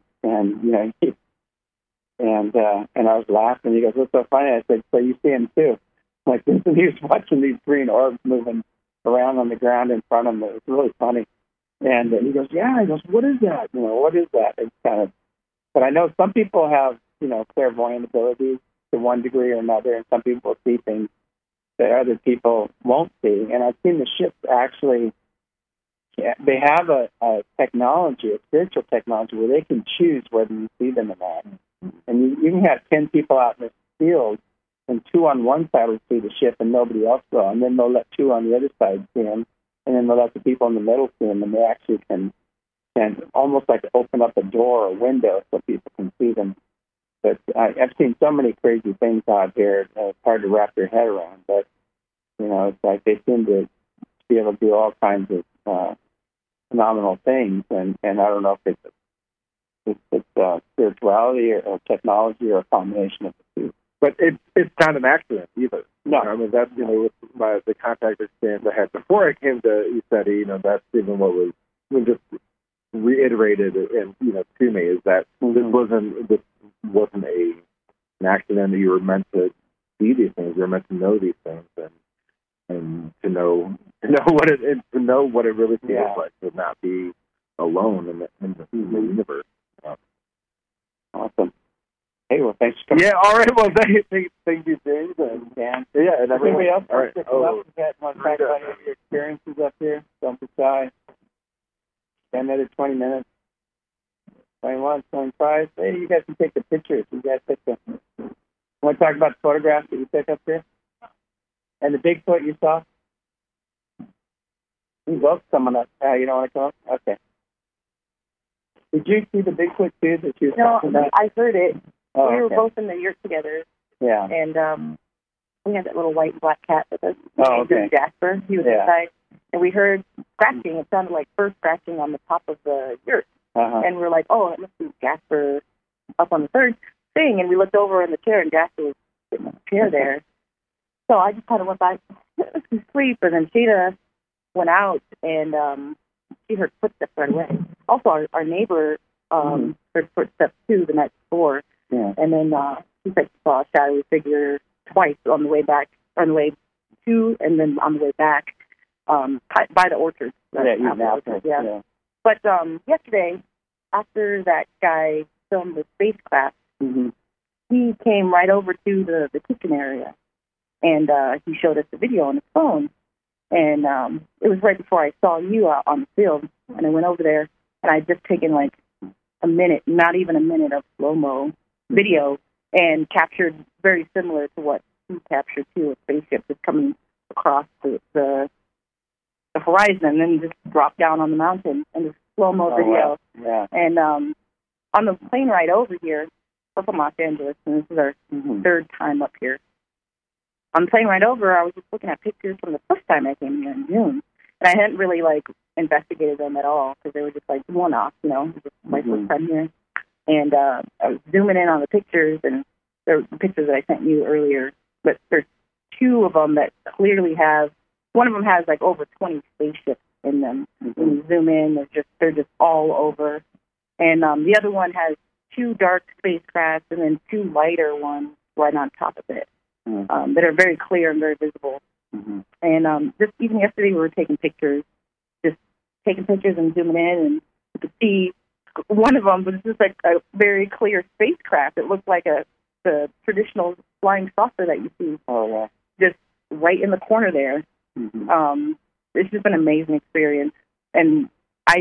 I was laughing. He goes, "What's so funny?" I said, "So you see him too?" Like this, and he was watching these green orbs moving around on the ground in front of him. It was really funny. And he goes, "Yeah." He goes, "What is that? What is that?" It's kind of, but I know some people have clairvoyant abilities to one degree or another, and some people see things that other people won't see. And I've seen the ships actually. They have a technology, a spiritual technology, where they can choose whether you see them or not. And you can have 10 people out in the field, and 2 on one side will see the ship and nobody else will. And then they'll let 2 on the other side see them, and then they'll let the people in the middle see them, and they actually can almost like open up a door or a window so people can see them. But I've seen so many crazy things out here, it's hard to wrap your head around. But, it's like they seem to be able to do all kinds of phenomenal things, and I don't know if it's spirituality or technology or a combination of the two. but it's not an accident either. No. I mean, that's, with the contact experience I had before I came to ECETI, that's even what was just reiterated and, to me, is that this wasn't an accident, that you were meant to see these things. You were meant to know these things and to know what it really feels like to not be alone in the universe. Awesome. Hey, well, thanks for coming. Yeah, all right. Well, thank you, James. And Dan. Yeah, and everybody else. All right. Want to talk about your experiences up here? Don't be shy. Spend another 20 minutes. 21, 25. Hey, you guys can take the pictures. You guys take the... Want to talk about the photographs that you took up here? And the Bigfoot you saw? You both coming up. You don't want to come up? Okay. Did you see the Bigfoot too that you were talking about? I heard it. Oh, we were okay. both in the yurt together. Yeah. And we had that little white and black cat with us. Oh, okay. Jasper. He was inside. And we heard scratching. It sounded like fur scratching on the top of the yurt. Uh-huh. And we were like, oh, it must be Jasper up on the third thing. And we looked over in the chair, and Jasper was sitting in the chair there. So I just kind of went back to sleep. And then Sheeta went out, and she heard footsteps right away. Also, our neighbor heard footsteps, too, the night before. Yeah. And then she said she saw a shadowy figure twice on the way back, on the way to, and then on the way back by the orchard. Yeah. But yesterday, after that guy filmed the spacecraft, he came right over to the kitchen area, and he showed us the video on his phone. And it was right before I saw you out on the field, and I went over there, and I'd just taken like a minute, not even a minute of slow-mo video, and captured very similar to what he captured, too, a spaceship just coming across the horizon and then just dropped down on the mountain in the slow-mo video. Wow. Yeah. And on the plane ride over here, we're from Los Angeles, and this is our third time up here. On the plane ride over, I was just looking at pictures from the first time I came here in June. And I hadn't really, investigated them at all because they were just, one-off, It was just my first time here. And I was zooming in on the pictures, and there were pictures that I sent you earlier. But there's two of them that clearly have, one of them has, over 20 spaceships in them. When you zoom in, they're just all over. And the other one has two dark spacecrafts and then two lighter ones right on top of it. That are very clear and very visible. And just even yesterday, we were taking pictures and zooming in, and you could see one of them was just like a very clear spacecraft. It looked like the traditional flying saucer that you see. Oh, yeah. Just right in the corner there. It's just an amazing experience, and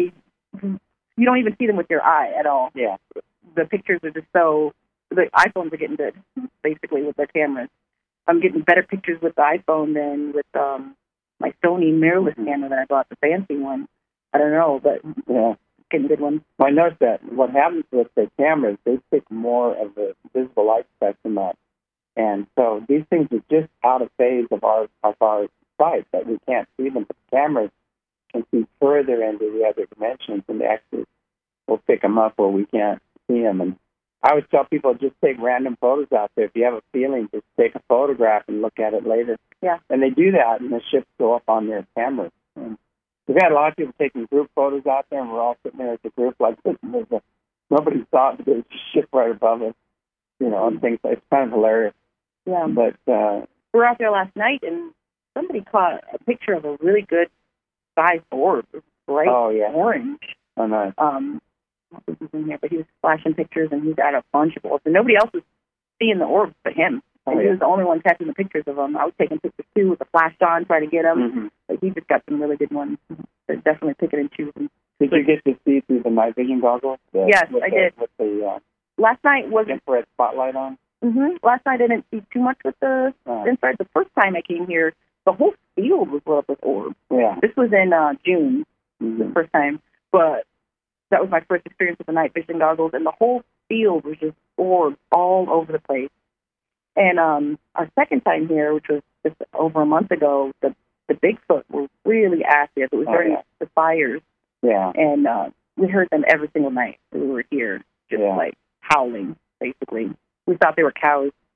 you don't even see them with your eye at all. Yeah. The pictures are just the iPhones are getting good, basically, with their cameras. I'm getting better pictures with the iPhone than with my Sony mirrorless camera that I bought, the fancy one. I don't know, but getting good ones. Well, I noticed that what happens with the cameras, they pick more of the visible light spectrum up. And so these things are just out of phase of our sight, that we can't see them. But the cameras can see further into the other dimensions, and they actually will pick them up where we can't see them. And I always tell people, just take random photos out there. If you have a feeling, just take a photograph and look at it later. Yeah. And they do that, and the ships go up on their cameras. And we've had a lot of people taking group photos out there, and we're all sitting there as a group like this. And nobody saw it, but there's a ship right above us, and things. It's kind of hilarious. Yeah. But we were out there last night, and somebody caught a picture of a really good size orb. It was bright orange. Oh, nice. This is in here, but he was flashing pictures, and he's got a bunch of orbs, and nobody else was seeing the orbs but him. And he was the only one catching the pictures of them. I was taking pictures too with the flash on, trying to get them, but he just got some really good ones. They're definitely picking and choosing. Did you get to see through the night vision goggles? Yes, I did. With the last night wasn't infrared spotlight on. Last night I didn't see too much with the infrared. The first time I came here, the whole field was lit up with orbs. Yeah. This was in June, the first time, but that was my first experience with the night vision goggles, and the whole field was just orbs all over the place. And our second time here, which was just over a month ago, the Bigfoot were really active. It was during the fires. Yeah. And we heard them every single night that we were here, just howling, basically. We thought they were cows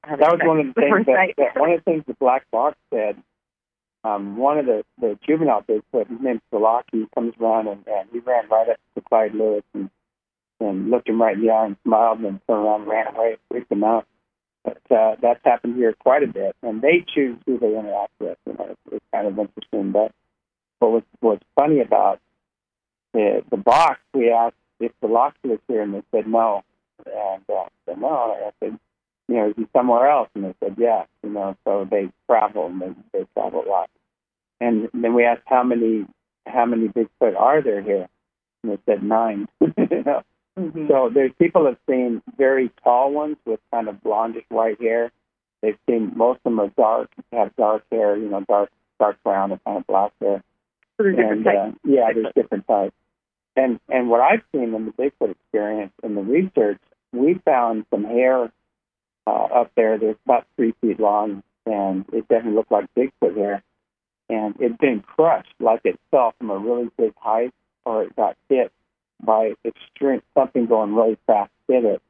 That was one of the things that one of the things the black box said. One of the juvenile Bigfoot, his name's Salaki, comes around and he ran right up to Clyde Lewis and looked him right in the eye and smiled and then turned around and ran away, freaked him out. But that's happened here quite a bit, and they choose who they interact with. You know, it's kind of interesting. But what's funny about the box, we asked if the Lox was here, and they said no. And I said no. And I said, you know, is he somewhere else? And they said yes. You know, so they travel and they travel a lot. And then we asked how many Bigfoot are there here, and they said 9. You know. Mm-hmm. So there's people have seen very tall ones with kind of blondish white hair. They've seen most of them are dark, have dark hair, you know, dark brown and kind of black hair. So there's different types. Yeah, there's different types. And what I've seen in the Bigfoot experience in the research, we found some hair up there that's about 3 feet long, and it doesn't look like Bigfoot hair. And it's been crushed like it fell from a really big height, or it got hit by extreme something going really fast hit it.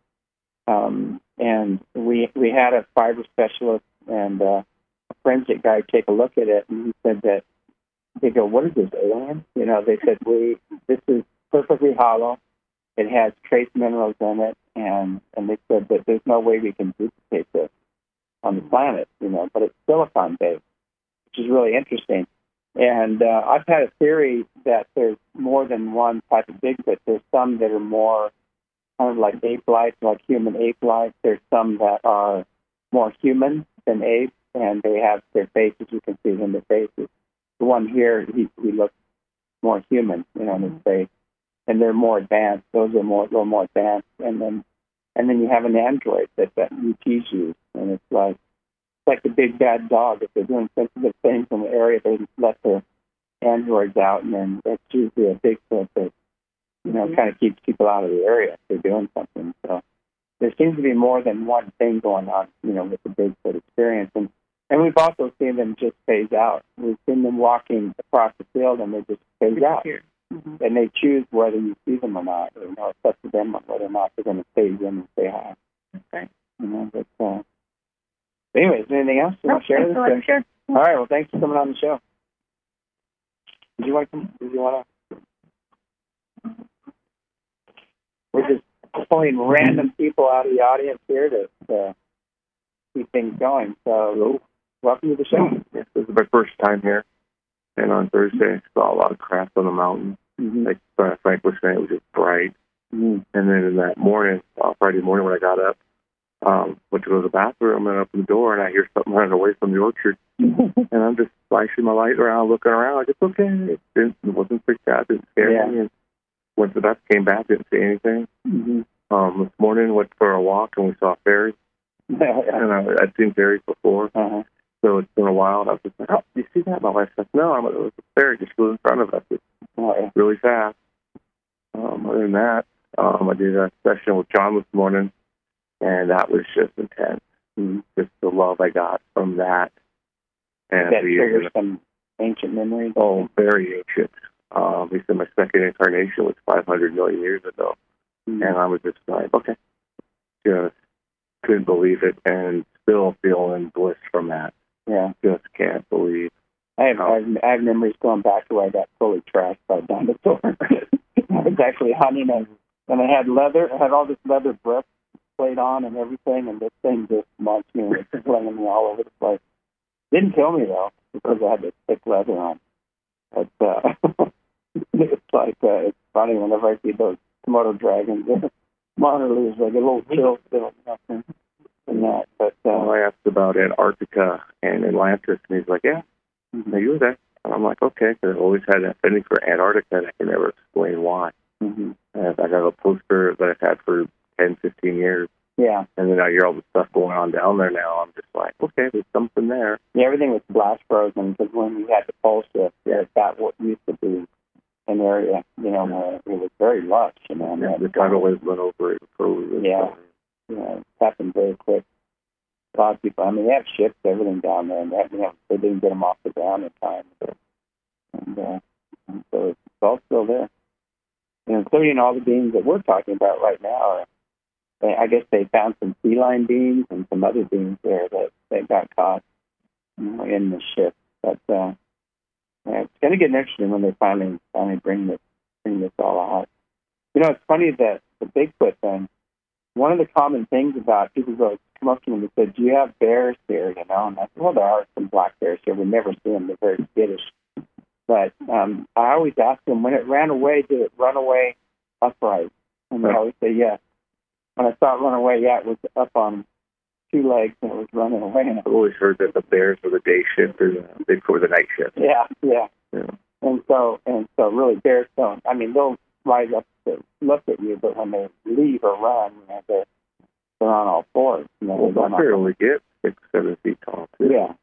And we had a fiber specialist and a forensic guy take a look at it, and he said that they go, "What is this, alien?" You know, they said, this is perfectly hollow. It has trace minerals in it, and they said that there's no way we can duplicate this on the planet, you know, but it's silicon based, which is really interesting. And I've had a theory that there's more than one type of Bigfoot. There's some that are more kind of like ape-like, like human ape-like. There's some that are more human than ape, and they have their faces. You can see in their faces. The one here, he looks more human, you know, in his face, and they're more advanced. Those are a little more advanced. And then you have an android that UTs use, and it's like the big bad dog. If they're doing sensitive things in the area, they let their androids out, and then that's usually a Bigfoot that, you know, kind of keeps people out of the area if they're doing something. So there seems to be more than one thing going on, you know, with the Bigfoot experience. And we've also seen them just phase out. We've seen them walking across the field, and they just phase out. Mm-hmm. And they choose whether you see them or not. You know, it's up to them whether or not they're going to phase in and say hi. Okay. You know, but anyways, anything else you want to share? Sure. All right. Well, thanks for coming on the show. Did you want to? We're just pulling random people out of the audience here to keep things going. So, welcome to the show. Yes, this is my first time here, and on Thursday I saw a lot of crap on the mountain. Mm-hmm. Like Frank was saying, it was just bright. Mm-hmm. And then in that morning, Friday morning when I got up, went to go to the bathroom and opened the door, and I hear something running away from the orchard. And I'm just flashing my light around, looking around. Like, it's okay. It wasn't freaked out. It didn't scare me. And went to the bathroom, came back, didn't see anything. Mm-hmm. This morning, went for a walk, and we saw fairies. And I'd seen fairies before. Uh-huh. So it's been a while, and I was just like, "Oh, you see that?" My wife said, "No, it was a fairy just flew in front of us. It's really fast." Other than that, I did a session with John this morning, and that was just intense. Mm-hmm. Just the love I got from that. And that triggers some ancient memories. Oh, very ancient. He said my second incarnation was 500 million years ago. Mm-hmm. And I was just like, okay. Just couldn't believe it, and still feeling bliss from that. Yeah. Just can't believe. I have memories going back to where I got fully trashed by a dinosaur. I was actually hunting, and I had all this leather breastplate on and everything, and this thing just launched me and was flinging me all over the place. Didn't kill me, though, because I had this thick leather on. But it's like, it's funny whenever I see those Komodo dragons. Monitor is like a little chill still, nothing in that. But I asked about Antarctica and Atlantis, and he's like, "Yeah, you were there." And I'm like, "Okay," because I've always had an affinity for Antarctica, and I can never explain why. Mm-hmm. And I got a poster that I've had for 10, 15 years. Yeah. And then I hear all the stuff going on down there now. I'm just like, okay, there's something there. Yeah, everything was blast frozen, because when we had the pole shift, that what used to be an area, you know, where it was very lush, you know. Yeah, the tidal waves went over it. Yeah, it happened very quick. A lot of people, I mean, they have ships, everything down there, and they didn't get them off the ground in time. And so it's all still there. And including all the beings that we're talking about right now. I guess they found some feline beings and some some other beings there that got caught in the ship. But it's going to get interesting when they finally bring this all out. It's funny that the Bigfoot thing. One of the common things about people go come up to me and they said, "Do you have bears here?" And I said, "Well, there are some black bears here. We never see them. They're very skittish." But I always ask them, when it ran away, did it run away upright? And they always say yes. When I saw it run away, it was up on 2 legs and it was running away. And I've always heard that the bears were the day shift and the Bigfoot were the night shift. Yeah. And so really, bears don't. I mean, they'll rise up to look at you, but when they leave or run, they're on all fours. Well, they only get 6-7 feet tall, too. Yeah.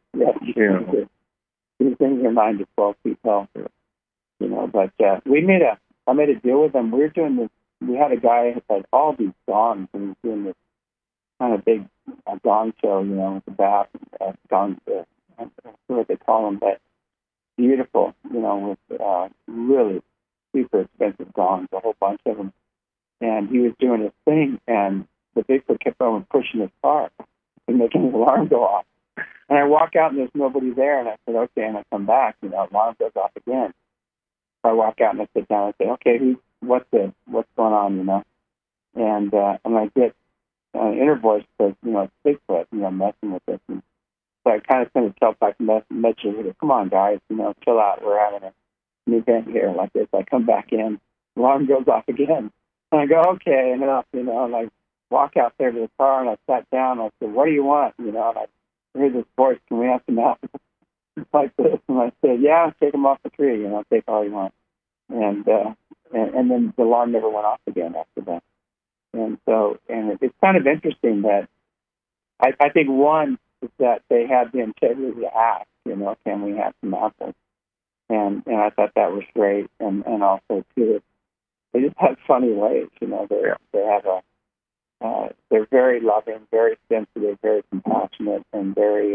These things are 9 to 12 feet tall. But I made a deal with them. We were doing this. We had a guy who had all these gongs, and he was doing this kind of big gong show, with the bath gongs. That's what they call them, but beautiful, with really super expensive gongs, a whole bunch of them. And he was doing his thing, and the Bigfoot kept on pushing his car and making his alarm go off. And I walk out, and there's nobody there, and I said, okay, and I come back, alarm goes off again. I walk out, and I sit down, and I say, okay, what's going on, And I get an inner voice says, it's Bigfoot, messing with us. And so I kind of send a telepath message, come on, guys, chill out. We're having an event here like this. I come back in, alarm goes off again. And I go, okay, enough, and I walk out there to the car, and I sat down, and I said, what do you want? And I hear this voice, can we have some apples? Like this. And I said, yeah, take them off the tree, take all you want. And then the alarm never went off again after that. And it's kind of interesting that I think one is that they had the integrity to ask, can we have some apples? And I thought that was great. And also too, they just have funny ways, they have they're very loving, very sensitive, very compassionate, and very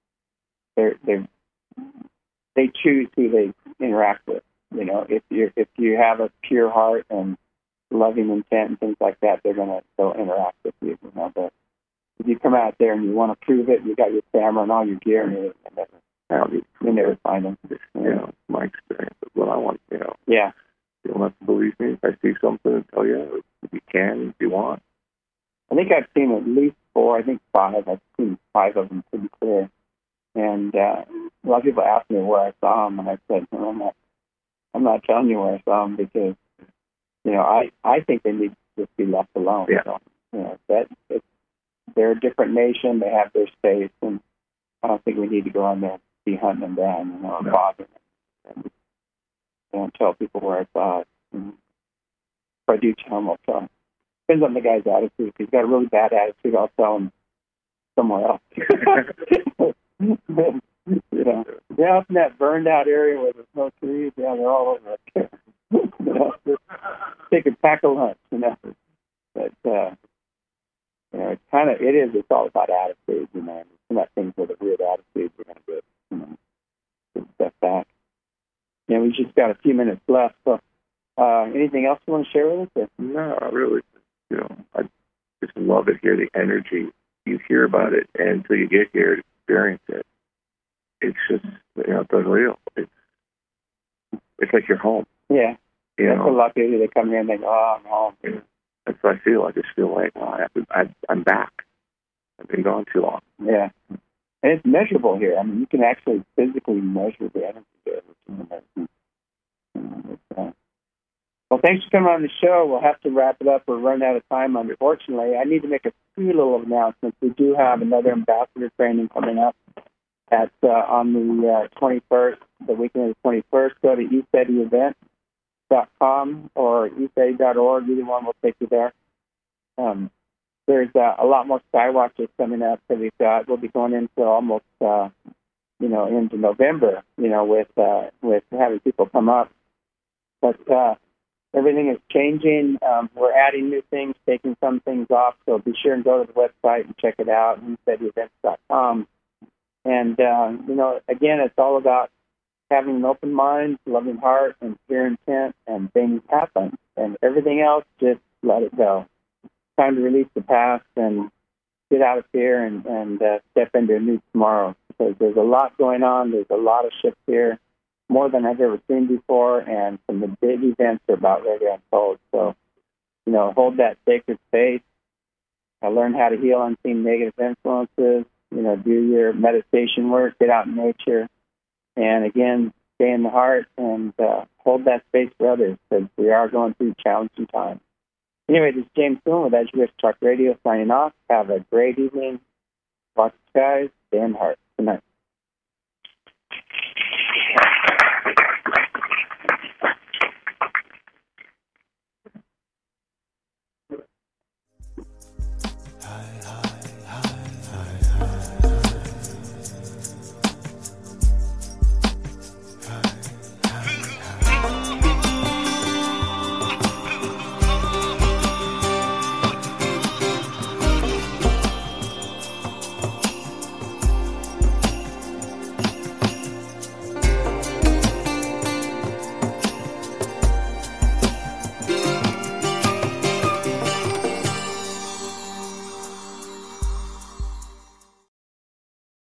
they choose who they interact with. If you have a pure heart and loving intent and things like that, they'll interact with you. But if you come out there and you want to prove it, and you got your camera and all your gear, and you never find them. My experience is what I want. Yeah. You don't have to believe me. If I see something, and tell you if you can, if you want. I think I've seen at least 4. I think 5. I've seen 5 of them pretty clear. And a lot of people ask me where I saw them, and I said, I'm not telling you where I saw them because, I think they need to just be left alone. Yeah. So, they're a different nation. They have their space, and I don't think we need to go on there and be hunting them down, and bothering them. And tell people where I saw it. And if I do tell them, I'll tell them. Depends on the guy's attitude. If he's got a really bad attitude, I'll tell him somewhere else. Yeah, up in that burned out area where there's no trees, they're all over up there. Take a pack of lunch, But it's all about attitude, It's not things with a weird attitude we're gonna get stuff back. We just got a few minutes left. So anything else you want to share with us? No, I really I just love it here, the energy. You hear about it, and until you get here to experience it, it's just, it's unreal. It's like you're home. Yeah. That's a lot of people that come here and think, I'm home. Yeah. That's what I feel. I just feel like, I'm back. I've been gone too long. Yeah. And it's measurable here. I mean, you can actually physically measure the energy there, which is amazing. Well, thanks for coming on the show. We'll have to wrap it up. We're running out of time, unfortunately. I need to make a few little announcements. We do have another ambassador training coming up on the 21st, the weekend of the 21st. Go to eSteadyEvent.com or eSteady.org. Either one will take you there. There's a lot more Skywatchers coming up that we've got. We'll be going into almost, into November, with having people come up. But everything is changing. We're adding new things, taking some things off. So be sure and go to the website and check it out, eSteadyEvents.com. And, again, it's all about having an open mind, loving heart, and pure intent, and things happen. And everything else, just let it go. Time to release the past and get out of here and step into a new tomorrow, because there's a lot going on. There's a lot of shifts here, more than I've ever seen before, and some of the big events are about ready to unfold. So, hold that sacred space. Learn how to heal unseen negative influences. Do your meditation work, get out in nature, and again, stay in the heart and hold that space for others, because we are going through challenging times. Anyway, this is James Boone with As You Wish Talk Radio signing off. Have a great evening. Watch the skies, stay in the heart. Good night.